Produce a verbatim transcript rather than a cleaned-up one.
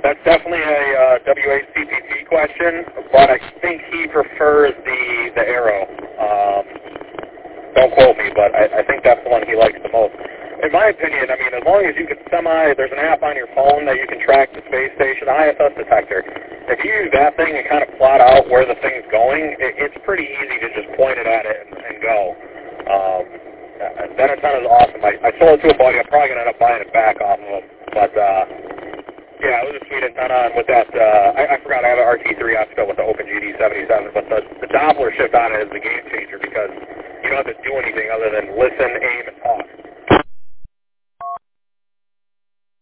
that's definitely a uh, W H C P T question, but I think he prefers the the Arrow. Um, don't quote me, but I, I think that's the one he likes the most. In my opinion, I mean, as long as you can semi, there's an app on your phone that you can track the space station, I S S detector. If you use that thing and kind of plot out where the thing's going, it, it's pretty easy to just point it at it and, and go. Um, that antenna is awesome. I, I sold it to a buddy. I'm probably going to end up buying it back off of him. But, uh, yeah, it was a sweet antenna. And with that, uh, I, I forgot I have an R T three optical with the Open G D seventy-seven, but the, the Doppler shift on it is the game